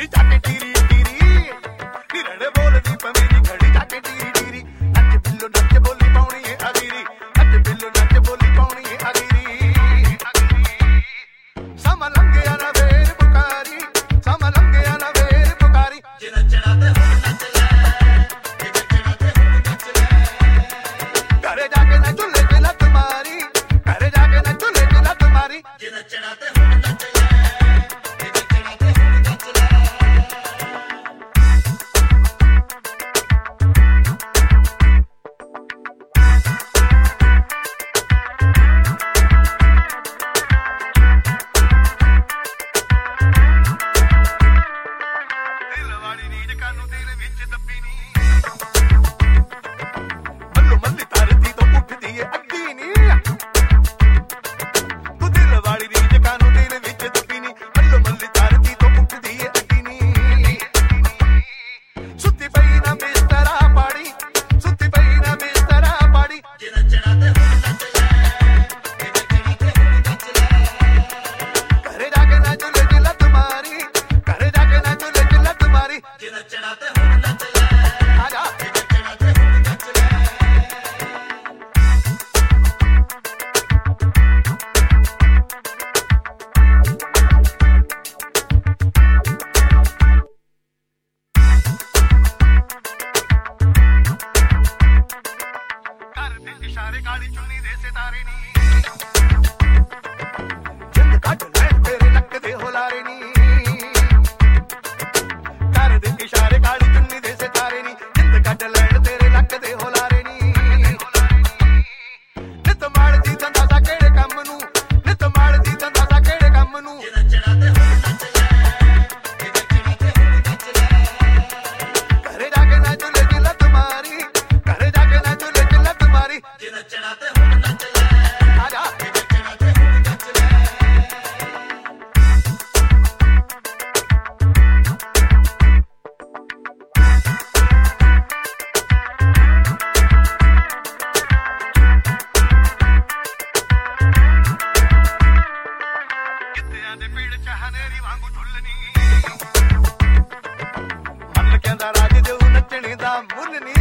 जाके teary teary निरड़े बोलदी पमेरी घड़ी जाके टीरी टीरी नच बिल्लो नच बोली पाउनी है अगीरी नच बिल्लो नच बोली पाउनी है अगीरी सम लंगे ना वेर पुकारी सम लंगे ना वेर पुकारी जे नचना ते हुण नच ले जे नचना ते हुण नच ले घरे जाके न चुल्हे च लत मारी घरे जाके न चुल्हे च लत मारी जे नचना ते हुण नच ले इशारे काली चुन्नी दे सितारे नी जिंद कट लैन तेरे नक दे होलारे नी कर दे इशारे काली चुन्नी दे सितारे नी जिंद कट लैन तेरे नक दे होलारे नी नित माड़ दी दंदा सा केड़े कम नू नित माड़ दी दंदा सा केड़े कम नू जे नचना ते हुण नच ले जे नचना ते हुण नच ले घरे जाके ना चुल्हे च लत मारी घरे जाके ना चुल्हे च लत मारी जे नचना ते हुण नच ले आजा जे नचना ते हुण नच ले कित्तियां दे पेड़ च हनेरी वांगू झुलनी मलकियां दा राज देऊ नचने दा मुੱਲ नी